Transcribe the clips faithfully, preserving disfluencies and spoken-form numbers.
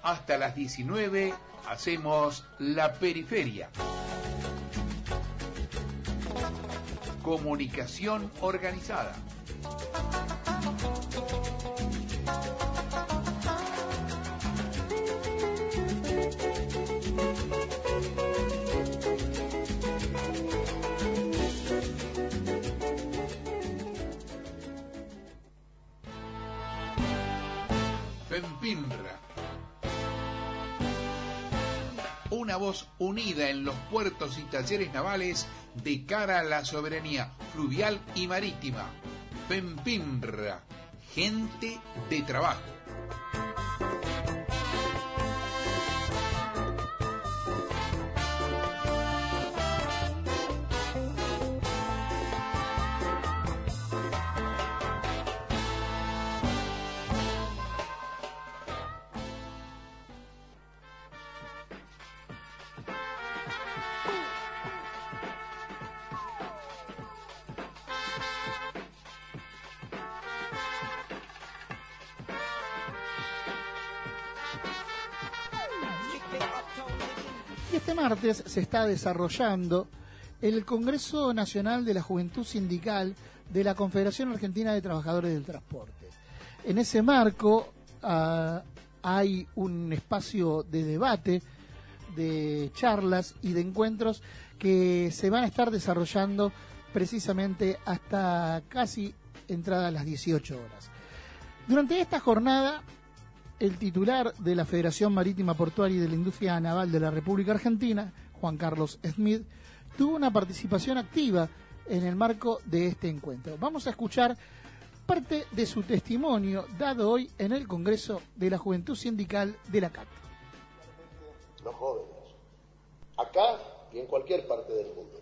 Hasta las diecinueve hacemos La Periferia. Comunicación organizada. FEMPINRA. Una voz unida en los puertos y talleres navales de cara a la soberanía fluvial y marítima. FEMPINRA. Gente de trabajo. Este martes se está desarrollando el Congreso Nacional de la Juventud Sindical de la Confederación Argentina de Trabajadores del Transporte. En ese marco uh, hay un espacio de debate, de charlas y de encuentros que se van a estar desarrollando precisamente hasta casi entradas las dieciocho horas. Durante esta jornada, el titular de la Federación Marítima Portuaria y de la Industria Naval de la República Argentina, Juan Carlos Smith, tuvo una participación activa en el marco de este encuentro. Vamos a escuchar parte de su testimonio dado hoy en el Congreso de la Juventud Sindical de la C A T. Los jóvenes, acá y en cualquier parte del mundo.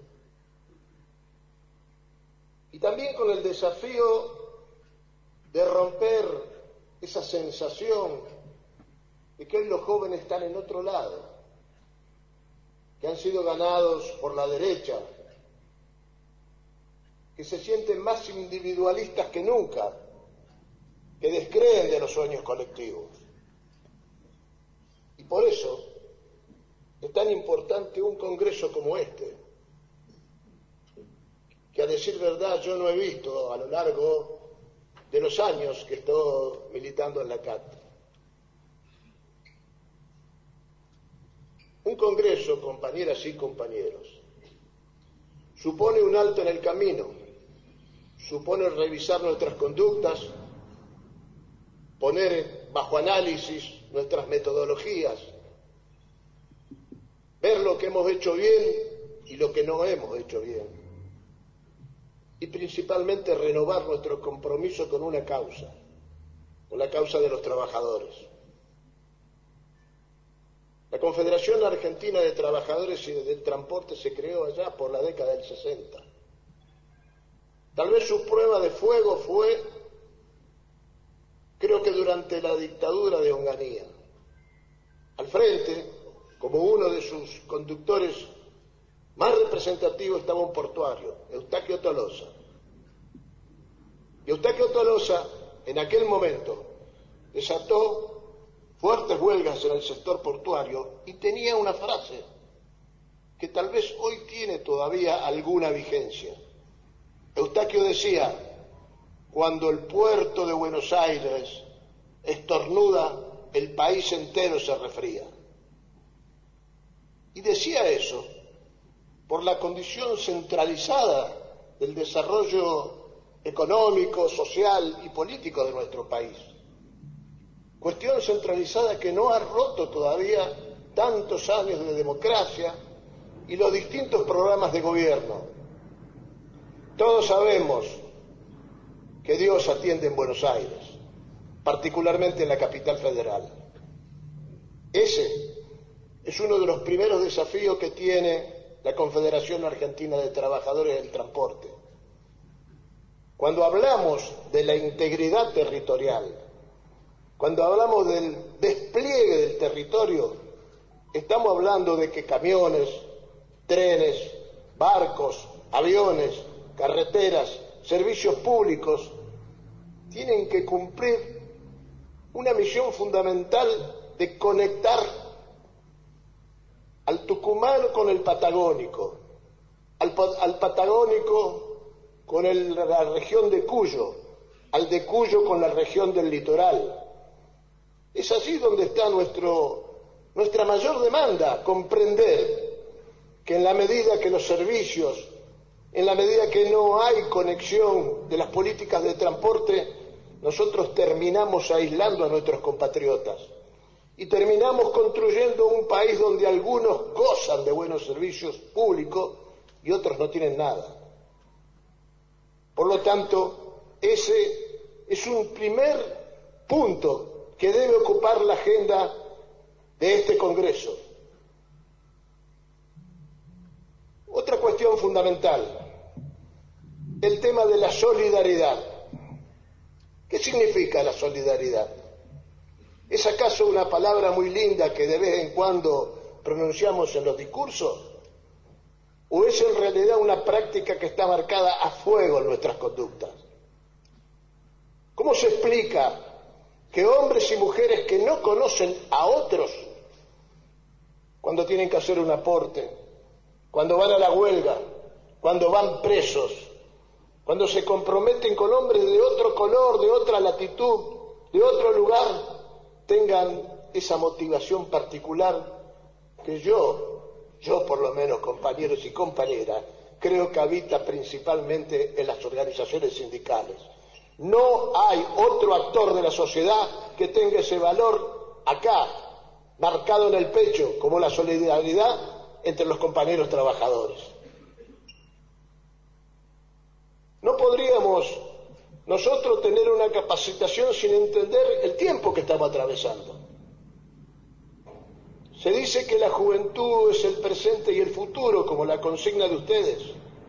Y también con el desafío de romper esa sensación de que hoy los jóvenes están en otro lado, que han sido ganados por la derecha, que se sienten más individualistas que nunca, que descreen de los sueños colectivos. Y por eso es tan importante un congreso como este, que a decir verdad yo no he visto a lo largo de los años que estoy militando en la C A T. Un congreso, compañeras y compañeros, supone un alto en el camino, supone revisar nuestras conductas, poner bajo análisis nuestras metodologías, ver lo que hemos hecho bien y lo que no hemos hecho bien. Y principalmente renovar nuestro compromiso con una causa, con la causa de los trabajadores. La Confederación Argentina de Trabajadores y del Transporte se creó allá por la década del sesenta. Tal vez su prueba de fuego fue, creo que durante la dictadura de Onganía. Al frente, como uno de sus conductores más representativo, estaba un portuario, Eustaquio Tolosa. Y Eustaquio Tolosa, en aquel momento, desató fuertes huelgas en el sector portuario y tenía una frase que tal vez hoy tiene todavía alguna vigencia. Eustaquio decía: cuando el puerto de Buenos Aires estornuda, el país entero se resfría. Y decía eso por la condición centralizada del desarrollo económico, social y político de nuestro país. Cuestión centralizada que no ha roto todavía tantos años de democracia y los distintos programas de gobierno. Todos sabemos que Dios atiende en Buenos Aires, particularmente en la capital federal. Ese es uno de los primeros desafíos que tiene la Confederación Argentina de Trabajadores del Transporte. Cuando hablamos de la integridad territorial, cuando hablamos del despliegue del territorio, estamos hablando de que camiones, trenes, barcos, aviones, carreteras, servicios públicos tienen que cumplir una misión fundamental de conectar al tucumano con el patagónico, al, al patagónico con el, la región de Cuyo, al de Cuyo con la región del litoral. Es allí donde está nuestro, nuestra mayor demanda, comprender que en la medida que los servicios, en la medida que no hay conexión de las políticas de transporte, nosotros terminamos aislando a nuestros compatriotas y terminamos construyendo un país donde algunos gozan de buenos servicios públicos y otros no tienen nada. Por lo tanto, ese es un primer punto que debe ocupar la agenda de este Congreso. Otra cuestión fundamental, el tema de la solidaridad. ¿Qué significa la solidaridad? ¿Es acaso una palabra muy linda que de vez en cuando pronunciamos en los discursos? ¿O es en realidad una práctica que está marcada a fuego en nuestras conductas? ¿Cómo se explica que hombres y mujeres que no conocen a otros, cuando tienen que hacer un aporte, cuando van a la huelga, cuando van presos, cuando se comprometen con hombres de otro color, de otra latitud, de otro lugar, tengan esa motivación particular que yo, yo por lo menos, compañeros y compañeras, creo que habita principalmente en las organizaciones sindicales? No hay otro actor de la sociedad que tenga ese valor acá, marcado en el pecho, como la solidaridad entre los compañeros trabajadores. No podríamos nosotros tener una capacitación sin entender el tiempo que estamos atravesando. Se dice que la juventud es el presente y el futuro, como la consigna de ustedes.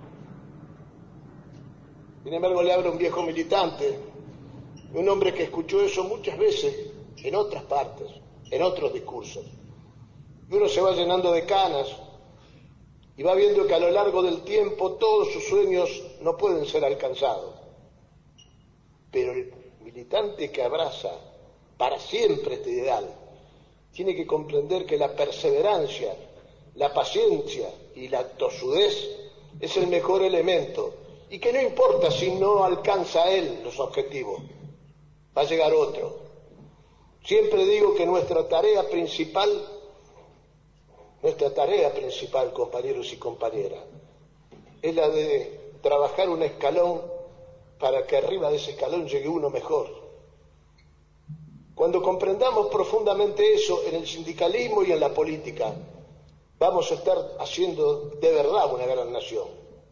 Sin embargo, le habla un viejo militante, un hombre que escuchó eso muchas veces en otras partes, en otros discursos. Y uno se va llenando de canas y va viendo que a lo largo del tiempo todos sus sueños no pueden ser alcanzados. Pero el militante que abraza para siempre este ideal tiene que comprender que la perseverancia, la paciencia y la tosudez es el mejor elemento y que no importa si no alcanza él los objetivos, va a llegar otro. Siempre digo que nuestra tarea principal, nuestra tarea principal, compañeros y compañeras, es la de trabajar un escalón para que arriba de ese escalón llegue uno mejor. Cuando comprendamos profundamente eso en el sindicalismo y en la política, vamos a estar haciendo de verdad una gran nación.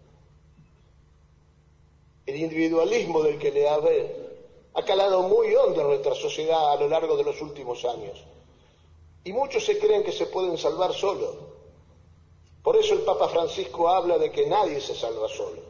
El individualismo del que le hablé ha calado muy hondo en nuestra sociedad a lo largo de los últimos años. Y muchos se creen que se pueden salvar solos. Por eso el Papa Francisco habla de que nadie se salva solo.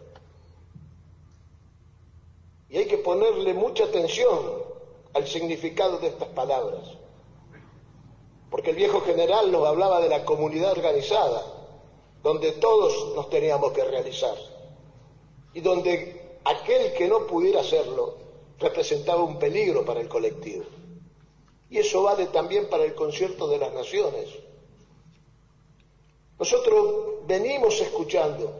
Y hay que ponerle mucha atención al significado de estas palabras. Porque el viejo general nos hablaba de la comunidad organizada, donde todos nos teníamos que realizar. Y donde aquel que no pudiera hacerlo representaba un peligro para el colectivo. Y eso vale también para el concierto de las naciones. Nosotros venimos escuchando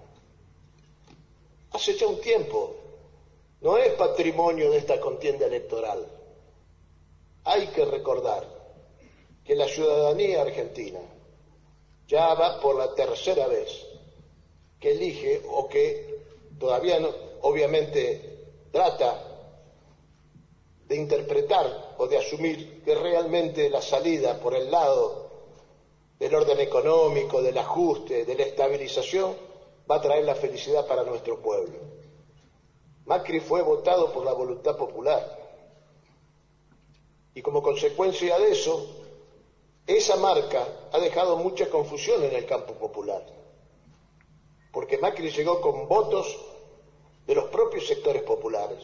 hace ya un tiempo, no es patrimonio de esta contienda electoral. Hay que recordar que la ciudadanía argentina ya va por la tercera vez que elige o que todavía no, obviamente trata de interpretar o de asumir que realmente la salida por el lado del orden económico, del ajuste, de la estabilización, va a traer la felicidad para nuestro pueblo. Macri fue votado por la voluntad popular y como consecuencia de eso, esa marca ha dejado mucha confusión en el campo popular, porque Macri llegó con votos de los propios sectores populares.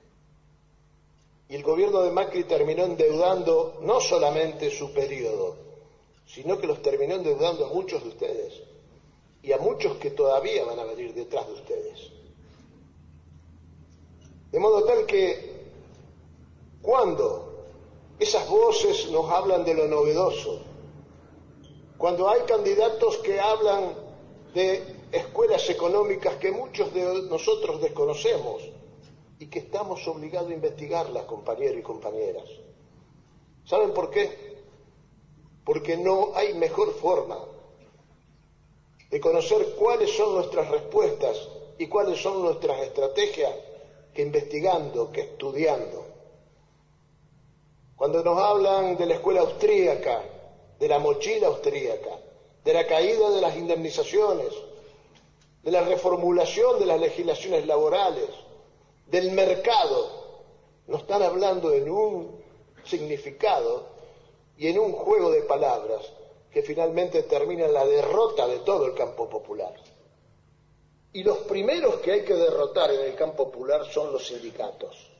Y el gobierno de Macri terminó endeudando no solamente su periodo, sino que los terminó endeudando a muchos de ustedes y a muchos que todavía van a venir detrás de ustedes. De modo tal que cuando Esas voces nos hablan de lo novedoso. Cuando hay candidatos que hablan de escuelas económicas que muchos de nosotros desconocemos y que estamos obligados a investigarlas, compañeros y compañeras. ¿Saben por qué? Porque no hay mejor forma de conocer cuáles son nuestras respuestas y cuáles son nuestras estrategias que investigando, que estudiando. Cuando nos hablan de la escuela austríaca, de la mochila austríaca, de la caída de las indemnizaciones, de la reformulación de las legislaciones laborales, del mercado, nos están hablando en un significado y en un juego de palabras que finalmente termina en la derrota de todo el campo popular. Y los primeros que hay que derrotar en el campo popular son los sindicatos.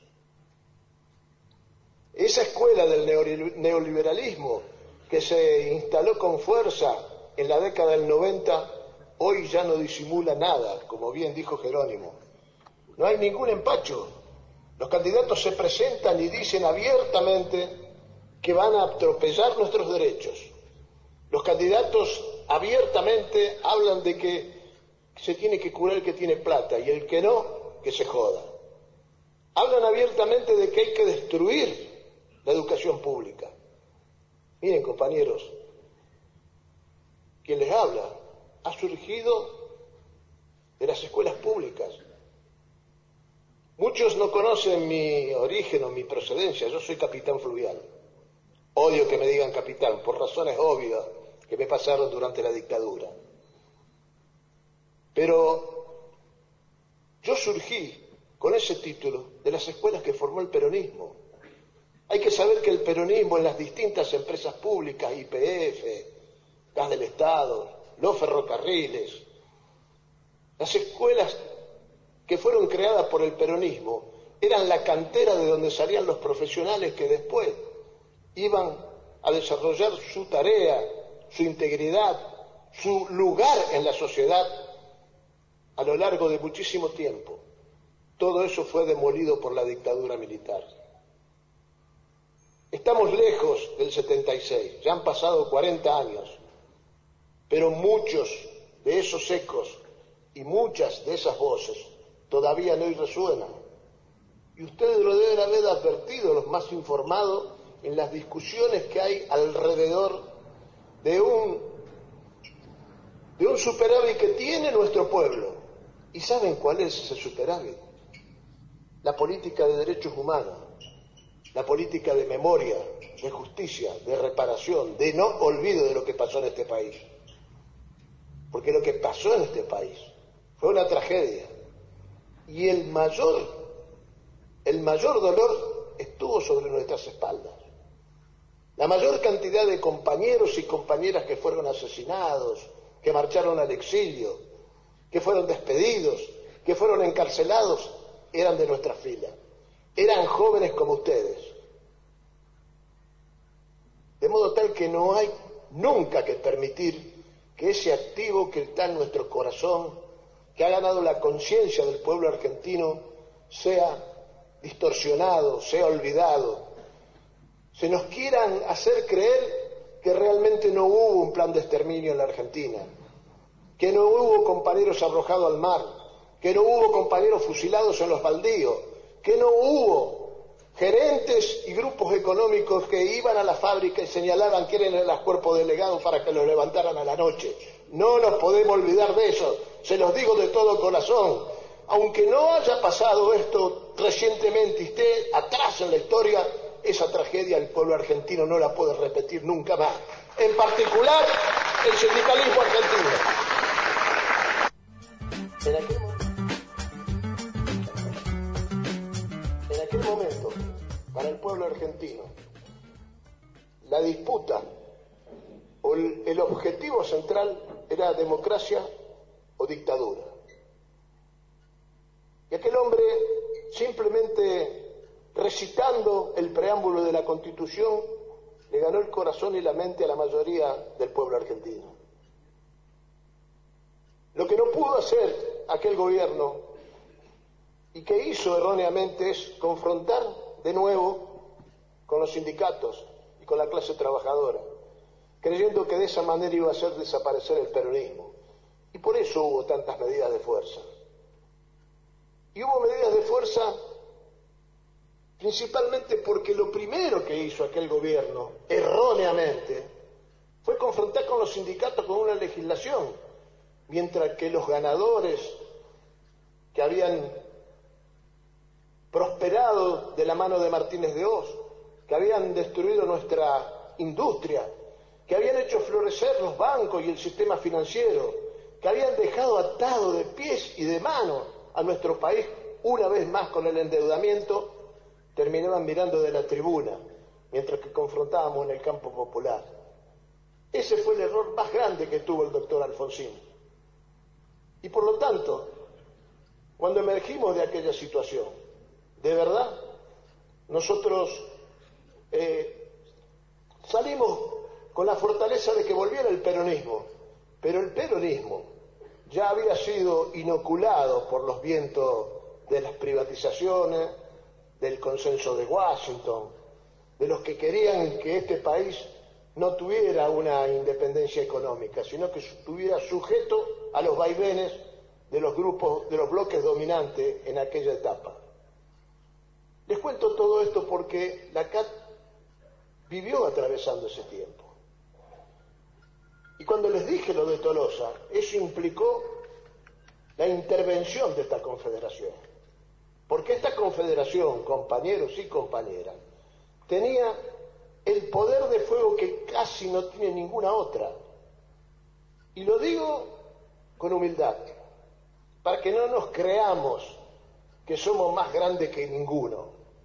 Esa escuela del neoliberalismo que se instaló con fuerza en la década del noventa, hoy ya no disimula nada, como bien dijo Jerónimo. No hay ningún empacho. Los candidatos se presentan y dicen abiertamente que van a atropellar nuestros derechos. Los candidatos abiertamente hablan de que se tiene que curar el que tiene plata y el que no, que se joda. Hablan abiertamente de que hay que destruir la educación pública. Miren, compañeros, quien les habla ha surgido de las escuelas públicas. Muchos no conocen mi origen o mi procedencia. Yo soy capitán fluvial. Odio que me digan capitán, por razones obvias que me pasaron durante la dictadura. Pero yo surgí con ese título de las escuelas que formó el peronismo. Hay que saber que el peronismo en las distintas empresas públicas, Y P F, Gas del Estado, los ferrocarriles, las escuelas que fueron creadas por el peronismo eran la cantera de donde salían los profesionales que después iban a desarrollar su tarea, su integridad, su lugar en la sociedad a lo largo de muchísimo tiempo. Todo eso fue demolido por la dictadura militar. Estamos lejos del setenta y seis, ya han pasado cuarenta años, pero muchos de esos ecos y muchas de esas voces todavía no resuenan. Y ustedes lo deben haber advertido, los más informados, en las discusiones que hay alrededor de un, de un superávit que tiene nuestro pueblo. ¿Y saben cuál es ese superávit? La política de derechos humanos, la política de memoria, de justicia, de reparación, de no olvido de lo que pasó en este país. Porque lo que pasó en este país fue una tragedia. Y el mayor, el mayor dolor estuvo sobre nuestras espaldas. La mayor cantidad de compañeros y compañeras que fueron asesinados, que marcharon al exilio, que fueron despedidos, que fueron encarcelados, eran de nuestra fila. Eran jóvenes como ustedes. De modo tal que no hay nunca que permitir que ese activo que está en nuestro corazón, que ha ganado la conciencia del pueblo argentino, sea distorsionado, sea olvidado. Se nos quieran hacer creer que realmente no hubo un plan de exterminio en la Argentina, que no hubo compañeros arrojados al mar, que no hubo compañeros fusilados en los baldíos, que no hubo gerentes y grupos económicos que iban a la fábrica y señalaban quién eran los cuerpos delegados para que los levantaran a la noche. No nos podemos olvidar de eso, se los digo de todo corazón. Aunque no haya pasado esto recientemente y esté atrás en la historia, esa tragedia el pueblo argentino no la puede repetir nunca más. En particular, el sindicalismo argentino. En aquel En aquel momento, para el pueblo argentino, la disputa o el, el objetivo central era democracia o dictadura. Y aquel hombre, simplemente recitando el preámbulo de la Constitución, le ganó el corazón y la mente a la mayoría del pueblo argentino. Lo que no pudo hacer aquel gobierno y que hizo erróneamente es confrontar de nuevo con los sindicatos y con la clase trabajadora, creyendo que de esa manera iba a hacer desaparecer el peronismo. Y por eso hubo tantas medidas de fuerza. Y hubo medidas de fuerza principalmente porque lo primero que hizo aquel gobierno, erróneamente, fue confrontar con los sindicatos con una legislación, mientras que los ganadores que habían prosperado de la mano de Martínez de Hoz, que habían destruido nuestra industria, que habían hecho florecer los bancos y el sistema financiero, que habían dejado atado de pies y de manos a nuestro país una vez más con el endeudamiento, terminaban mirando de la tribuna, mientras que confrontábamos en el campo popular. Ese fue el error más grande que tuvo el doctor Alfonsín. Y por lo tanto, cuando emergimos de aquella situación, de verdad, nosotros eh, salimos con la fortaleza de que volviera el peronismo, pero el peronismo ya había sido inoculado por los vientos de las privatizaciones, del consenso de Washington, de los que querían que este país no tuviera una independencia económica, sino que estuviera sujeto a los vaivenes de los grupos, de los bloques dominantes en aquella etapa. Les cuento todo esto porque la C A T vivió atravesando ese tiempo. Y cuando les dije lo de Tolosa, eso implicó la intervención de esta confederación. Porque esta confederación, compañeros y compañeras, tenía el poder de fuego que casi no tiene ninguna otra. Y lo digo con humildad, para que no nos creamos que somos más grandes que ninguno.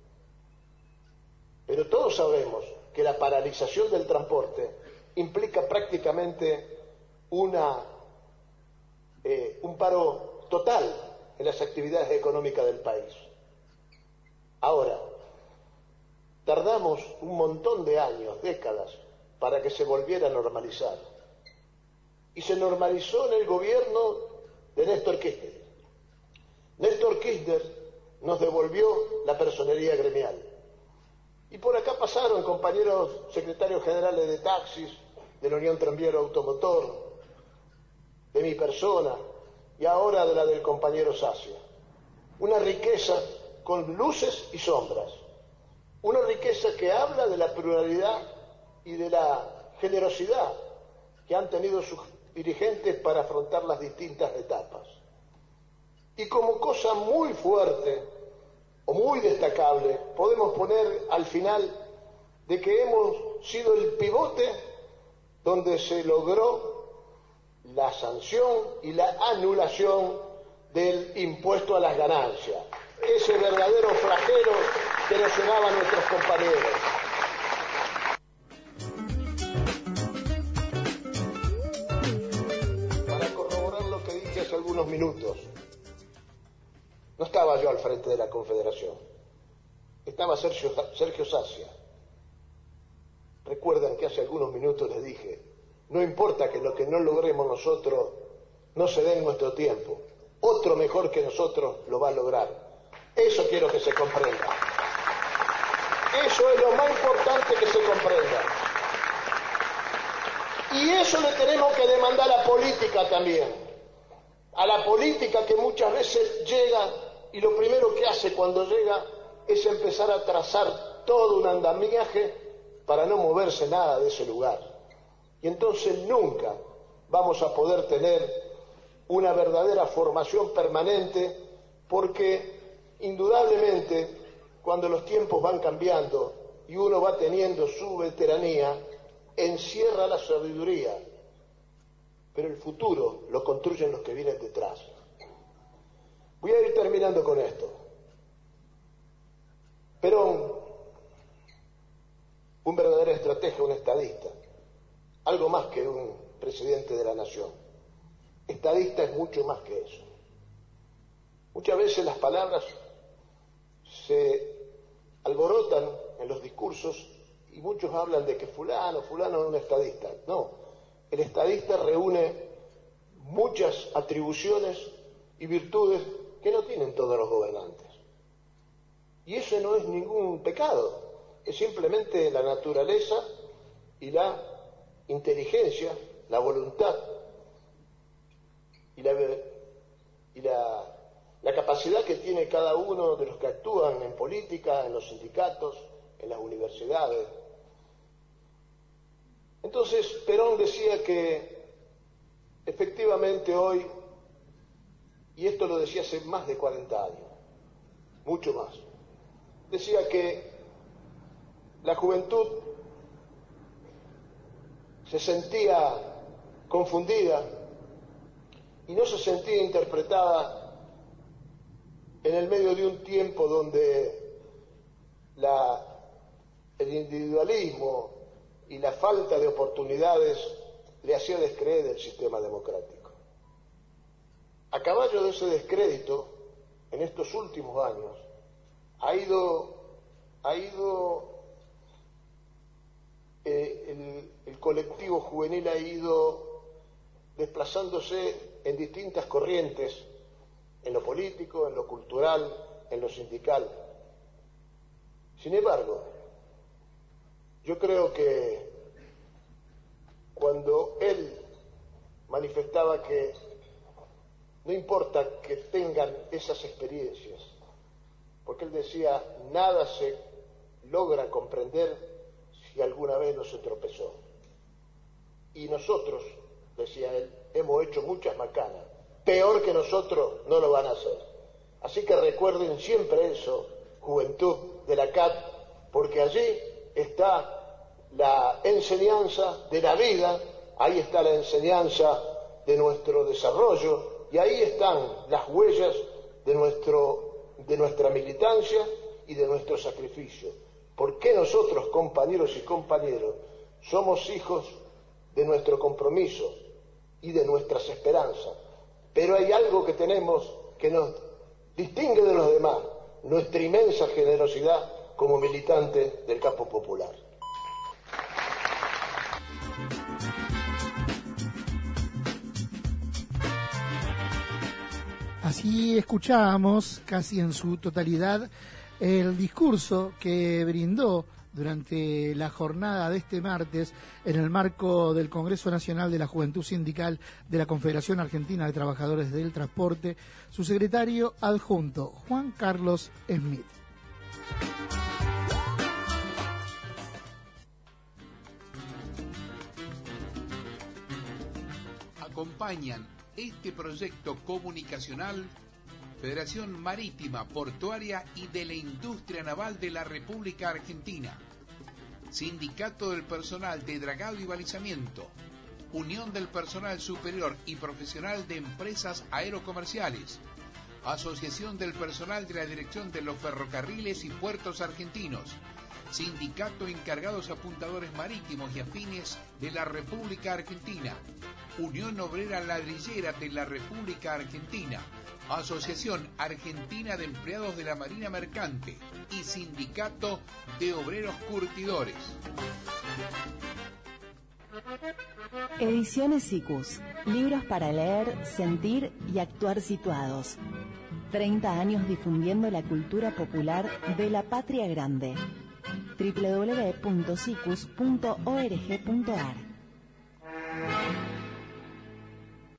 Pero todos sabemos que la paralización del transporte implica prácticamente una, eh, un paro total en las actividades económicas del país. Ahora, tardamos un montón de años, décadas, para que se volviera a normalizar. Y se normalizó en el gobierno de Néstor Kirchner. Néstor Kirchner nos devolvió la personería gremial. Y por acá pasaron compañeros secretarios generales de taxis, de la Unión Tranviero Automotor, de mi persona, y ahora de la del compañero Sacia. Una riqueza con luces y sombras. Una riqueza que habla de la pluralidad y de la generosidad que han tenido sus dirigentes para afrontar las distintas etapas. Y como cosa muy fuerte o muy destacable, podemos poner al final de que hemos sido el pivote donde se logró la sanción y la anulación del impuesto a las ganancias, ese verdadero flagelo que nos llevaban nuestros compañeros. Para corroborar lo que dije hace algunos minutos, no estaba yo al frente de la Confederación, estaba Sergio, Sergio Sacia. Recuerdan que hace algunos minutos les dije, no importa que lo que no logremos nosotros no se dé en nuestro tiempo, otro mejor que nosotros lo va a lograr. Eso quiero que se comprenda. Eso es lo más importante que se comprenda. Y eso le tenemos que demandar a la política también. A la política que muchas veces llega y lo primero que hace cuando llega es empezar a trazar todo un andamiaje para no moverse nada de ese lugar. Y entonces nunca vamos a poder tener una verdadera formación permanente, porque indudablemente cuando los tiempos van cambiando y uno va teniendo su veteranía, encierra la sabiduría, pero el futuro lo construyen los que vienen detrás. Voy a ir terminando con esto. Perón, un verdadero estratega, un estadista, algo más que un presidente de la nación. Estadista es mucho más que eso. Muchas veces las palabras se alborotan en los discursos y muchos hablan de que fulano, fulano es un estadista. No, el estadista reúne muchas atribuciones y virtudes que no tienen todos los gobernantes. Y eso no es ningún pecado, es simplemente la naturaleza y la inteligencia, la voluntad y la, y la, la capacidad que tiene cada uno de los que actúan en política, en los sindicatos, en las universidades. Entonces, Perón decía que efectivamente hoy, y esto lo decía hace más de cuarenta años, mucho más, decía que la juventud se sentía confundida y no se sentía interpretada en el medio de un tiempo donde la, el individualismo y la falta de oportunidades le hacía descreer del sistema democrático. A caballo de ese descrédito, en estos últimos años, ha ido, ha ido eh, el, el colectivo juvenil ha ido desplazándose en distintas corrientes, en lo político, en lo cultural, en lo sindical. Sin embargo, yo creo que cuando él manifestaba que no importa que tengan esas experiencias, porque él decía, nada se logra comprender si alguna vez no se tropezó. Y nosotros, decía él, hemos hecho muchas macanas, peor que nosotros no lo van a hacer. Así que recuerden siempre eso, juventud de la C A T, porque allí está la enseñanza de la vida, ahí está la enseñanza de nuestro desarrollo, y ahí están las huellas de, nuestro, de nuestra militancia y de nuestro sacrificio. Porque nosotros, compañeros y compañeros, somos hijos de nuestro compromiso y de nuestras esperanzas. Pero hay algo que tenemos que nos distingue de los demás, nuestra inmensa generosidad como militantes del campo popular. Así escuchábamos casi en su totalidad el discurso que brindó durante la jornada de este martes en el marco del Congreso Nacional de la Juventud Sindical de la Confederación Argentina de Trabajadores del Transporte, su secretario adjunto, Juan Carlos Smith. Acompañan este proyecto comunicacional Federación Marítima, Portuaria y de la Industria Naval de la República Argentina, Sindicato del Personal de Dragado y Balizamiento, Unión del Personal Superior y Profesional de Empresas Aerocomerciales, Asociación del Personal de la Dirección de los Ferrocarriles y Puertos Argentinos, Sindicato Encargados Apuntadores Marítimos y Afines de la República Argentina, Unión Obrera Ladrillera de la República Argentina, Asociación Argentina de Empleados de la Marina Mercante y Sindicato de Obreros Curtidores. Ediciones Sikus, libros para leer, sentir y actuar situados. treinta años difundiendo la cultura popular de la patria grande. doble u doble u doble u punto sikus punto org punto ar